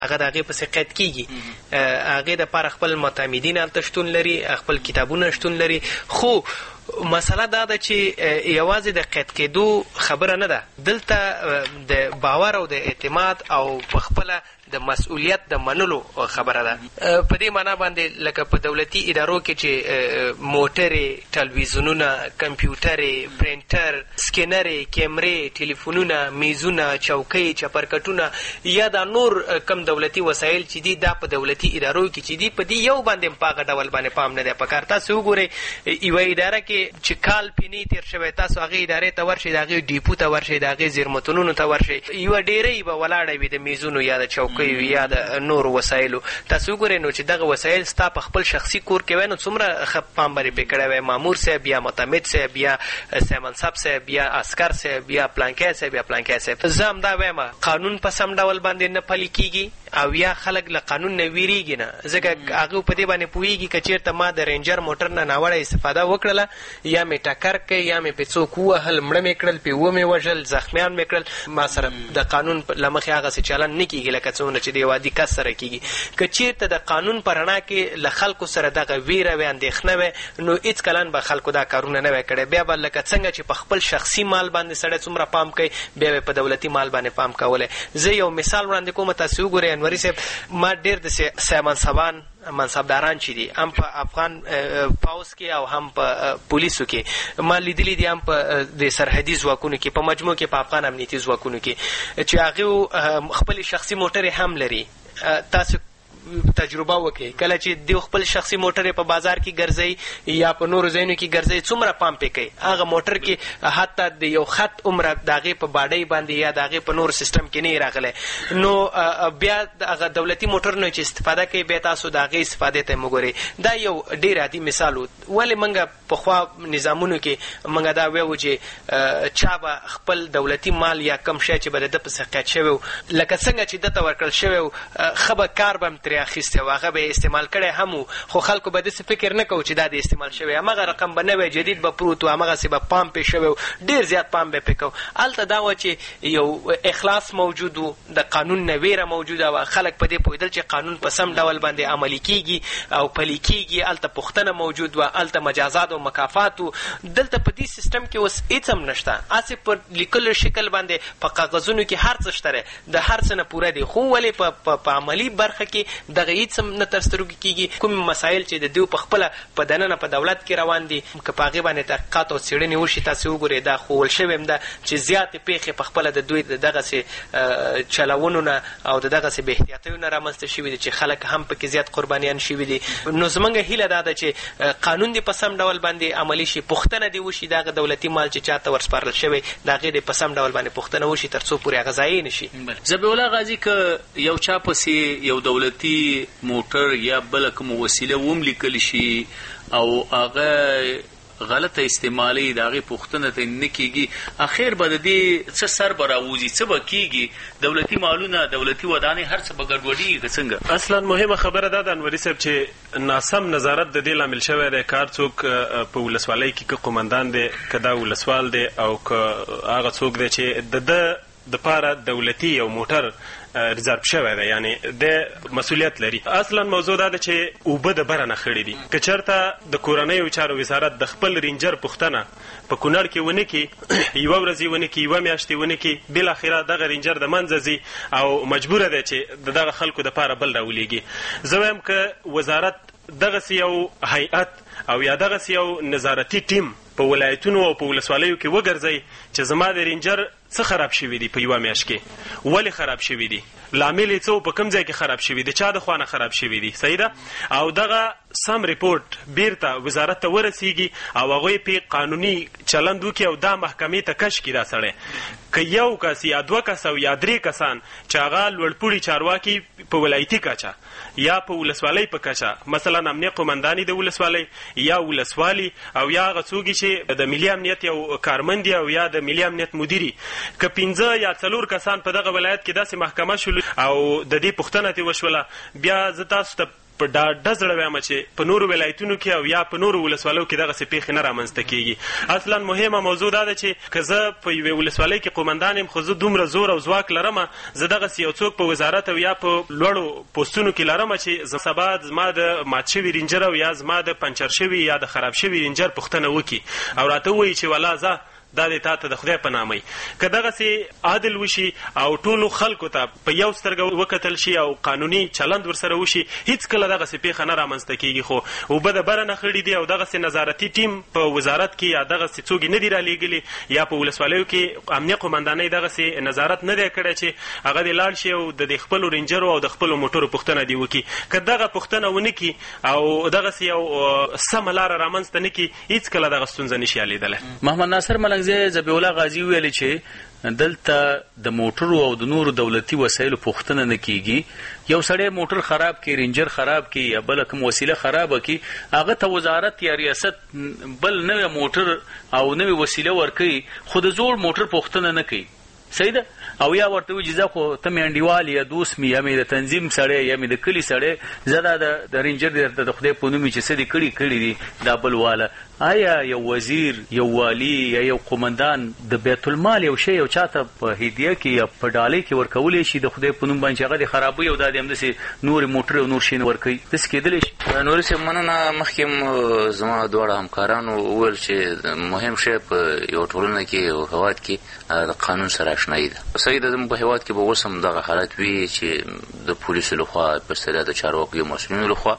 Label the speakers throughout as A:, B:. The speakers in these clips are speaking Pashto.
A: هغه د هغې پسې قید کېږي. هغې دپاره خپل معتمدین هلته شتون لري، خپل کتابونه شتون لري. خو مسله دا ده چې یوازې د قید کېدو خبره نه ده، دلته د باور او د اعتماد او په خپله د مسؤلیت د منلو خبره ده. په دې معنا باندې لکه په دولتي ادارو کې چې موټرې، ټلویزیونونه، کمپیوټرې، پرینټر، سکینرې، کیمرې، ټلیفونونه، میزونه، چوکۍ، چپرکټونه یا دا نور کم دولتي وسایل چې دي دا په دولتي ادارو کې چې دي په دې یو باندې هم په هغه ډول باندې پام نه دی پکار. تاسو وګورئ یوه اداره کې چې کال پینې تېر شوی، تاسو هغې ادارې ته ورشئ، د هغې ډیپو ته ورشئ، د هغې زیرمتونونو ته ورشئ، یوه ډېرۍ به ولاړه وي د میزونو یا د چوکیو یا د نورو وسایلو. تاسو وګورئ نو چې دغه وسایل ستا په خپل شخصي کور کې وی نو څومره ښه پام باندې پرې کړی وی، مامور صاحب یا معتمد صاحب یا سیمنصب صاحب یا عسکر صاحب یا پلانکی صاحب یا پلانکی صاحب. زه همدا وایم قانون په سم ډول باندې نه پلي کېږي او یا خلک له قانون نه ویریږي نه، ځکه هغه په دې باندې پوهېږي که چېرته ما د رینجر موټر نه ناوړه استفاده وکړله یا مې ټکر کړی یا مې پې څوک ووهل، مړه مې کړل، پې ومې وژل، زخمیان مې کړل، ما سره د قانون له مخې هغسې چلن نه کېږي لکه څومره چې د یو عادي کس سره کېږي. که چېرته د قانون په رڼا کې له خلکو سره دغه ویره وی، اندېښنه وی، نو هېڅکله به خلکو دا کارونه نه وی کړی. بیا به لکه څنګه چې په خپل شخصي مال باندې سړی څومره پام کوي بیا به په دولتي مال باندې پام کولی. زه یو مثال وړاندې کوم، تاسې وګورئ انوري صاحب، ما ډېر د سیمنصبان منصبداران چې دي هم په افغان پوځ کې او هم په پولیسو کې ما لیدلي دي، هم په د سرحدي ځواکونو کې، په مجموع کې په افغان امنیتي ځواکونو کې چې هغې خپلې شخصي موټرې هم لري. تاسو تجربه وکړئ کله چې دوی خپل شخصي موټرې په بازار کې ګرځئ یا په نورو ځایونو کې ګرځئ څومره پام پې کوئ. هغه موټر کې حتی د یو خط عمره د هغې په باډۍ باندې یا د هغې په نور سیسټم کې نه راغلی، نو بیا د هغه دولتي موټرونو چې استفاده کوي بیا تاسو د هغې استفادې ته یې وګورئ. دا یو ډېر عادي مثال و. ولې موږ پخوا نظامونو کې موږ دا ویو چې چا به خپل دولتي مال یا کم شی چې به د ده پسې قید شوی و لکه څنګه چې ده ته ورکړل شوی و ښه به کار به هم ترې اخیستی و، هغه به یې استعمال کړی هم و، خو خلکو به داسې فکر نه کوو چې دا د استعمال شوی، همغه رقم به نه وی، جدید به پروت و، همغسې به پام پې شوی و، ډېر زیات پام به پې کوو. هلته دا وه چې یو اخلاص موجود و، د قانون نه ویره موجوده وه، خلک په دې پوهېدل چې قانون په سم ډول باندې عملي کېږي او پلي کېږي. هلته پوښتنه موجود وه، هلته مجازات او مکافات و. دلته په دې سیسټم کې اوس هېڅ هم نشته، هسې په لیکلو شکل باندې په کاغذونو کې هر څه شته دی، د هر څه نه پوره دی، خو ولې په عملي برخه کې دغه هېڅ هم نه تر سترګو کېږي. کوم مسایل چې د دوی په خپله په دننه په دولت کې روان دي که په هغې باندې تحقیقات او څېړنې وشي، تاسې وګورئ دا ښوول شوی هم ده چې زیاتې پېښې په خپله د دوی د دغسې چلونو نه او د دغسې بې احتیاطیو نه رامنځته شوي دي چې خلک هم پکې زیات قربانیان شوي دي. نو زموږ هیله دا ده چې قانون دې په سم ډول باندې عملي شي، پوښتنه دې وشي د هغه دولتي مال چې چا ته ورسپارل شوی د هغې دې په سم ډول باندې پوښتنه وشي تر څو پورې هغه ضایع نه شي.
B: ذبیح الله غازي که یو چا پسې یو دولتي موټر یا بله کومه وسیله وملیکل شي او هغه غلطه استعمالي د هغې پوښتنه ته نه کېږي، اخر به د دې څه سر به راوځي، څه به کېږي؟ دولتي مالونه، دولتي ودانۍ هر څه به ګډوډېږي که څنګه؟
C: اصلا مهمه خبره دا ده انوري صاحب چې ناسم نظارت د دې لامل شوی دی. کار څوک په ولسوالۍ کې که قمندان دی، که دا ولسوال دی او که هغه څوک دی چې د ده دپاره دولتي یو موټر ریزرو شوی دی، یعنی د مسؤلیت لري. اصلا موضوع دا ده چې اوبه د بره نه خړې دي. که چېرته د کورنیو چارو وزارت د خپل رینجر پوښتنه په کونړ کې ونه کړي، یوه ورځ یې ونه کړي، یوه میاشت یې ونه کړي، بالاخره دغه رینجر د منځه ځي او مجبوره دی چې د دغه خلکو دپاره بل راولېږي. زه وایم که وزارت دغسې یو هیئت او یا دغسې یو نظارتي ټیم په ولایتونو او په ولسوالیو کې وګرځئ چې زما د رینجر څه خراب شوي دي په یوه میاشت کې، ولې خراب شوي دي، لامل یې څه په کوم ځای کې خراب شوي دي، چا د خوا نه خراب شوي دي، صحیح ده؟ او دغه سم ریپورټ بیرته وزارت ته ورسیږي او هغوی پې قانوني چلند وکړي او دا محکمې ته کش کړي دا سړی. که یو کس یا دوه کس او یا درې کسان چې هغه لوړپوړي چارواکي په ولایتي کچه یا په ولسوالۍ په کچه، مثلا امنیه قمنداني د ولسوالۍ یا ولسوالي او یا هغه څوک چې د ملي امنیت یو کارمند او یا د ملي امنیت مدیري، که 5 یا 4 کسان په دغه ولایت کې داسې محکمه شول او د دې پوښتنه ترې وشوله، بیا زه تاسو ته په ډاډه زړه وایم چې په نورو ولایتونو کې او یا په نورو ولسوالیو کې دغسې پیښې نه رامنځته کېږي. اصلا مهمه موضوع دا ده چې که زه په یوې ولسوالۍ کې قومندان یم خو زه دومره زور او ځواک لرم، زه دغسې یو څوک په وزارت او یا په لوړو پوستونو کې لرم چې زه سبا زما د مات شوي رینجر او یا زما د پنچر شوي یا د خراب شوي رینجر پوښتنه وکړي او راته ووایي چې والا زه دا د تا ته د خدای په نامه که دغسې عادل وشي او ټولو خلکو ته په یو سترګه وکتل شي او قانوني چلند ورسره وشي، هیڅکله دغسې پیښه نه رامنځته کېږي. خو اوبه د بره نه خړي دي او دغسې نظارتي ټیم په وزارت کې یا دغسې څوک نه دي رالیږلي یا په ولسوالیو کې امنیه قومندانۍ دغسې نظارت نه دی کړی چې هغه دې لاړ شي او د خپلو رینجرو او د خپلو موټرو پوښتنه دې وکړي. که دغه پوښتنه ونه کړي او دغسې یو سمه لاره رامنځته نه کړي، هیڅکله دغه ستونزه نه شي حلېدلی.
B: محمد ناصر ملنګ ذبیح الله غازي ویلي چې دلته د موټرو او د نورو دولتي وسایلو پوښتنه نه کیږي. یو سړی موټر خراب کړي، رینجر خراب کړي یا بله کوم وسیله خرابه کړي، هغه ته وزارت یا ریاست بل نوی موټر او نوی وسیله ورکوي، خو د زوړ موټر پوښتنه نه کوي. صحیح ده؟ او یا ورته وایي چې زه خو ته مې انډیوال یا دوست مې یا مې د تنظیم سړی یا مې د کلي سړی، زه دا د رینجر درته د خدای په نوم چې څه دې کړي دي دا بل واله. آیا یو وزیر، یو والی یا یو قومندان د بیت المال یو شی یو چاته په هدیه کې یا په ډالۍ کې ورکولی شي د خدای په نوم باندې هغه د خرابوي او دا د همداسې نورې موټرې او نور شیونه ورکوي؟ داسې کېدلی شي؟
D: نوري صاحب مننه. مخکې زما دواړه همکارانو وویل چې مهم شی په یو ټولنه کې یو هېواد کې د قانون سره اشنایي ده. صحیح ده، زموږ په هېواد کې به اوس هم دغه حالت وي چې د پولیسو لخوا په اصطلاح د چارواکیو مسؤلینو لخوا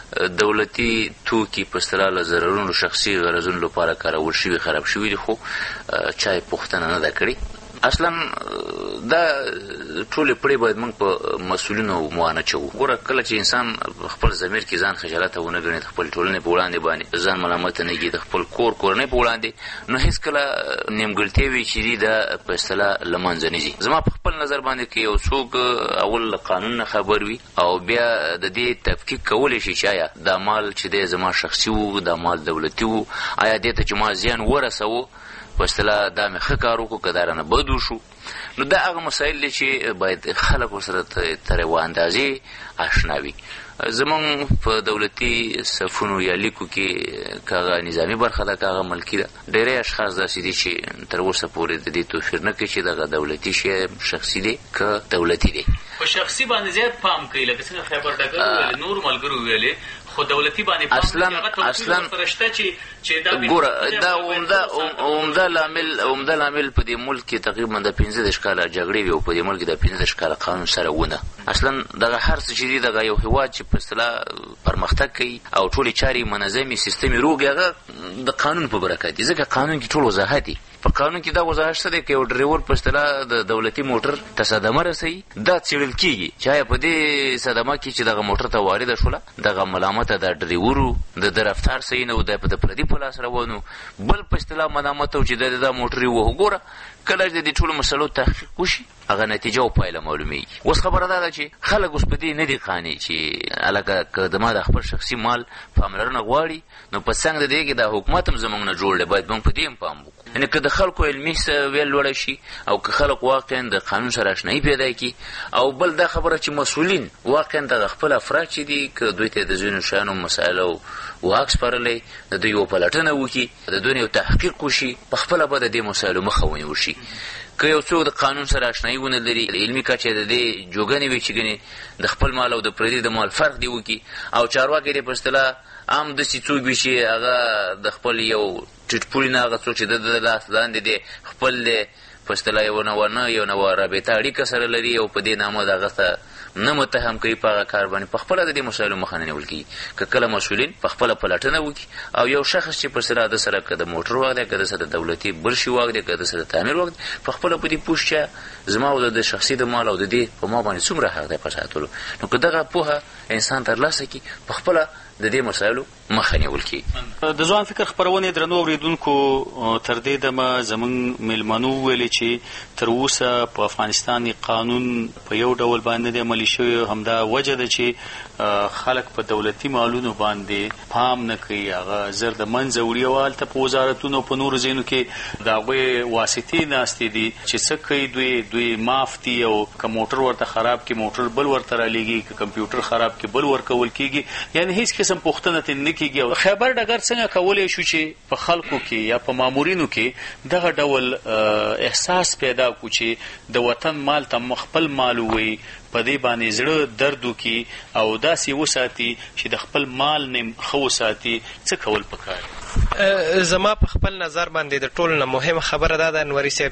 D: دولتي توکي په اصطلاح له ضررونو شخصي غرضونو لپاره کارول شوي خراب شوي دي، خو چا یې پوښتنه نه ده کړې. اصلا دا ټولې پړې باید موږ په مسؤلینو موانه چوو. ګوره کله چې انسان خپل ضمیر کې ځان خجالته ونه ګڼي، د خپل ټولنې په وړاندې باندې ځان ملامته نه ږدي، د خپل کورنۍ په وړاندې، نو هېڅکله نیمګړتیاوې چې دي دا په اصطلاح له منځه نه ځي. زما په خپل نظر باندې که یو څوک اول له قانون نه خبر وي او بیا د دې تفکیک کولی شي چې آیا دا مال چې دی زما شخصي و، دا مال دولتي و، آیا دې ته چې ما زیان ورسوو په اصطلاح دا مې ښه کار وکړو که دا رانه بد وشو، نو دا هغه مسایل دي چې باید خلک ورسره تر یوه اندازې اشنا وي. زمونږ په دولتي صفونو یا لیکو کې که هغه نظامي برخه ده که هغه ملکي ده، ډېری اشخاص داسې دي چې تر اوسه پورې د دې توفیر نه کوي چې دغه دولتي شی شخصي دی که دولتي دی.
B: په شخصي باندې زیات پام کوي، لکه څنګه خیبر ډګر وویلې، نور ملګرو ویلې، خو دولتي باندې
D: اصلا ګوره دا عمده لامل په دې ملک کې تقریبا د 15 کاله جګړې وي او په دې ملک کې د 15 کاله قانون سره ونه. اصلا دغه هر څه چې دي دغه یو هېواد چې په اصطلاح پرمختګ کوي او ټولې چارې منظمې سیستمې روغ هغه د قانون په برکت دي، ځکه قانون کې ټول وضاحت دی. په قانون کې دا وضاحت شته دی که یو ډریور په اصطلاح د دولتي موټر ته صدمه رسوي، دا څېړل کېږي چې آیا په دې صدمه کې چې دغه موټر ته وارده شوله دغه ملامته د ډریورو د رفتار صحیح نه و، د پردي په لاس روان و، بل په اصطلاح ملامت و چې دا موټر یې ووهو. ګوره کله چې د دې ټولو مسلو تحقیق وشي هغه نتیجه او پایله معلومیږي. اوس خبره دا ده چې خلک اوس په دې نه دي قانع چې هلکه که زما د خپل شخصي مال پاملرنه غواړي نو په څنګ د دې کې دا حکومت هم زموږ نه جوړ دی، باید موږ په دې هم پام وکړو. یعنې که د خلکو علمي سویه لوړه شي او که خلک واقعا د قانون سره اشنایي پیدا کړي، او بل دا خبره چې مسؤلین واقعا دغه خپل افراد چې دي که دوی ته د ځینو شیانو مسایلو واک سپارلی، د دوی یو پلټنه وکړي، د دوی یو تحقیق وشي، په خپله به د دې مسایلو مخه ونیول شي. که یو څوک د قانون سره اشنایي ونه لري، علمي کچې د دې جوګنې وي چې ګنې د خپل مال او د پردي د مال فرق دی وکړي، او چارواکي دې په اصطلاح عام داسې څوک وي چې هغه د خپل یو ټیټپوړي نه هغه څوک چې د لاس لاندې دی خپل دی په اصطلاح یو نوه رابطه اړیکه سره لري او په دې نامه د هغه ته نه متهم کوي په هغه کار باندې، په خپله د دې مسایلو مخه نه نیول کېږي. که کله مسؤلین په خپله پلټنه وکړي او یو شخص چې په اصطلاح د سره که د موټر واک دی، که د سره د دولتي بل شي واک دی، که د سره د تعمیر واک دی، په خپله په دې پوه شي چې زما او د شخصي د مال او د دې په ما باندې څومره حق دی په ساتلو. نو که دغه پوهه انسان ترلاسه کړي، په خپله د دې مسایلو مخه نیول کېږي.
B: د ځوان فکر خپرونې درنو اورېدونکو تر دې دمه زموږ میلمنو ویلې چې تر اوسه په افغانستان قانون په یو ډول باندې دی عملي شوی. همدا وجه ده چې خلک په دولتي مالونو باندې پام نه کوي، هغه زر د منځه وړي او هلته په وزارتونو په نورو ځایونو کې د هغوی واسطې ناستې دي چې څه کوي، دوی معاف دي او که موټر ورته خراب کړي موټر بل ورته رالیږي، که کمپیوټر خراب کړي بل ورکول کېږي. یعنې هیڅ قسم پوښتنه ترې نه کېږي. او خیبر ډګر څنګه کولی شو چې په خلکو کې یا په مامورینو کې دغه ډول احساس پیدا کړو چې د وطن مال ته خپل مال ووایي، په دې باندې زړه درد وکړي او داسې وساتي چې د خپل مال نه ښه وساتي. څه کول پکار؟
A: زما په خپل نظر باندې د ټولو نه مهمه خبره دا ده انوري صاحب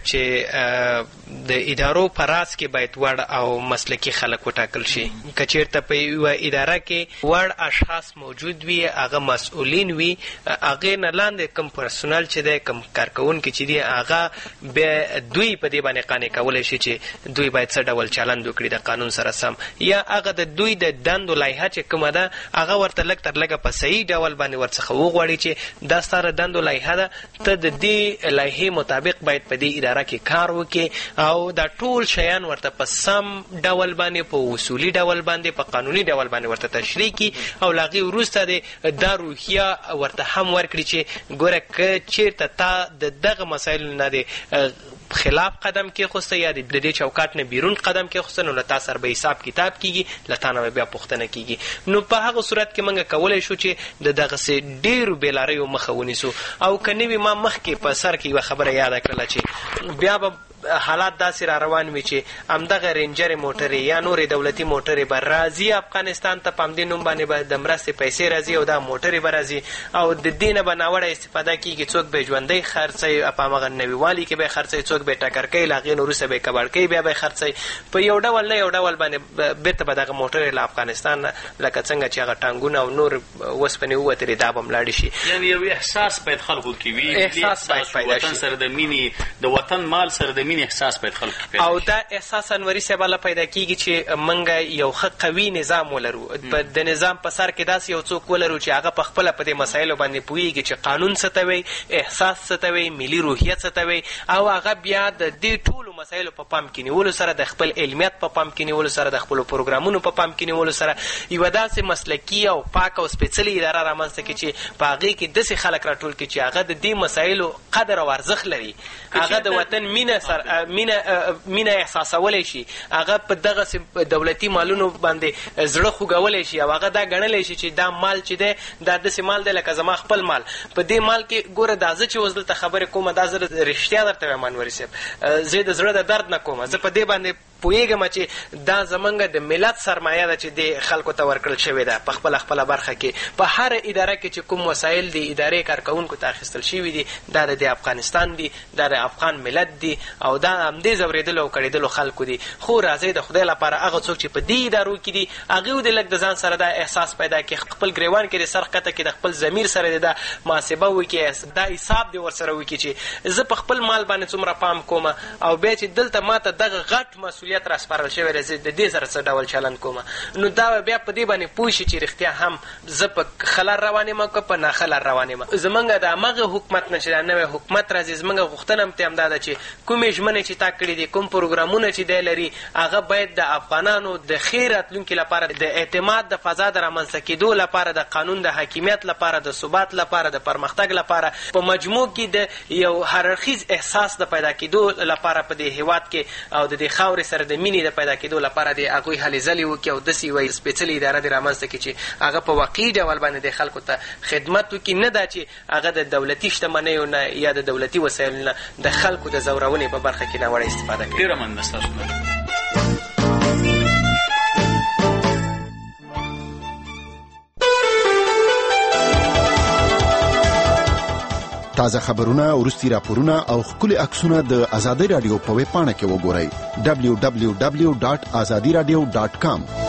A: چې د ادارو په راس کې باید وړ او مسلکي خلک وټاکل شي. که چېرته په یوه اداره کې وړ اشخاص موجود وي، هغه مسؤلین وي، هغې نه لاندې کوم پرسونل چې دی، کوم کارکوونکي چې دي، هغه بیا دوی په دې باندې قانع کولی شي چې دوی باید څه ډول چلند وکړي د قانون سره سم، یا هغه د دوی د دندو لایحه چې کومه ده هغه ورته لږ تر لږه په صحیح ډول باندې ورڅخه وغواړي چې دا ستاره دندو لایحه ده، ته د دې لایحې مطابق باید په دې اداره کې کار وکړي او دا ټول شیان ورته په سم ډول باندې، په اصولي ډول باندې، په قانوني ډول باندې ورته تشریح کړي او له هغې وروسته د دا روحیه ورته هم ورکړي چې ګوره که چېرته تا د دغه مسایلو نه د خلاف قدم کېښوسته یا د دې چوکاټ نه بیرون قدم کېښوسته، نو له تا سره به حساب کتاب کېږي، له تا نه به بیا پوښتنه کېږي. نو په هغه صورت کې موږ کولی شو چې د دغسې ډېرو بېلاریو مخه ونیسو. او که نه وي ما مخکې په سر کې یوه خبره یاده کړله چې بیا به حالات داسې را روان وي چې همدغه رینجرې موټرې یا نورې دولتي موټرې به راځي افغانستان ته، په همدې نوم باندې به د مرستې پیسې راځي او دا موټرې به راځي او د دې نه به ناوړه استفاده کېږي. څوک به ژوندی خرڅوي، په همغه نوي والي کې به خرڅوي، څوک به ټکر کوي، له هغې نه وروسته به یې کباړ بیا به یې خرڅوي. په یو ډول نه یو ډول باندې بېرته به دغه موټرې له افغانستان نه لکه څنګه چې هغه ټانګونه او نور اوسپنې ووتلې دا به هم لاړې شي.
B: یعنې یو احساس باید خلکو کې وي،
A: احساس باید پیدا شي،
B: وطن سره د مینې، د وطن مال سره د مینې احساس باید خلکو کې پیدا شي.
A: او دا احساس انوري صاحب الله پیدا کېږي چې موږ یو ښه قوي نظام ولرو. د نظام په سر کې داسې یو څوک ولرو چې هغه په خپله په دې مسایلو باندې پوهېږي چې قانون څه ته وایي، احساس څه ته وایي، ملي روحیه څه ته وایي، او هغه بیا د دې ټولو مسایلو په پام کې نیولو سره، د خپل علمیت په پام کې نیولو سره، د خپلو پروګرامونو په پام کې نیولو سره یوه داسې مسلکي او پاک او سپېڅلې اداره رامنځته کړي چې په هغې کې داسې خلک راټول کړي چې هغه د دې مسایلو قدر او ارزښت لري، هغه د وطن مینه احساسولی شي، هغه په دغسې دولتي مالونو باندې زړه خوږولی شي او هغه دا ګڼلی شي چې دا مال چې دی دا داسې مال دی لکه زما خپل مال. په دې مال کې ګوره دا زه چې اوس دلته خبرې کومه دا زه رښتیا درته وایم انوري صاحب، زه د زړه د درد نه کومه، زه په دې باندې پوهېږم چې دا زمونږ د ملت سرمایه ده چې دې خلکو ته ورکړل شوې ده په خپله برخه کې. په هره اداره کې چې کوم وسایل د ادارې کارکوونکو ته اخیستل شوي دي دا د افغانستان دي، دا د افغان ملت دي او دا همدې ځورېدلو او کړېدلو خلکو دي. خو راځئ د خدای لپاره هغه څوک چې په دې ادارو کې دي هغوی د لږ د ځان سره دا احساس پیدا کړي، خپل ګریوان کې د سر ښکته کړي، د خپل ضمیر سره د دا محاسبه وکړي، دا حساب دې ورسره وکړي چې زه په خپل مال باندې څومره پام کوم او بیا چې دلته ماته دغه غټ مسؤلیت راسپارل شوی دی زه د دې سره څه ډول چلند کوم، نو دا بیا په دې باندې پوه شي چې رښتیا هم زه په ښه لار روان یم که په ناښه لار روان یم. زمونږ د همغه حکومت نه چې دا نوی حکومت راځي زمونږ غوښتنه هم همدا ده چې کومې ژمنې چې تا کړي دي، کوم پروګرامونه چې دی لري هغه باید د افغانانو د ښې راتلونکي لپاره، د اعتماد د فضا د رامنځته کېدو لپاره، د قانون د حاکمیت لپاره، د ثبات لپاره، د پرمختګ لپاره، په مجموع کې د یو هررخیز احساس د پیدا کېدو لپاره په دې هېواد کې او د دې خاورې سره د مینې د پیدا کېدو لپاره د هغوی هلې ځلې وکړي او داسې یوه سپېڅلې اداره دې رامنځته کړي چې هغه په واقعي ډول باندې د خلکو ته خدمت وکړي، نه دا چې هغه د دولتي شتمنیو نه یا د دولتي وسایلو نه د خلکو د ځورونې په برخه کې ناوړه استفاده کوي.
B: ډېره مننه ستاسو.
E: تازه خبرونه، وروستي راپورونه او ښکلي عکسونه د ازادۍ راډیو په ویب پاڼه کې وګورئ www.azadiradio.com.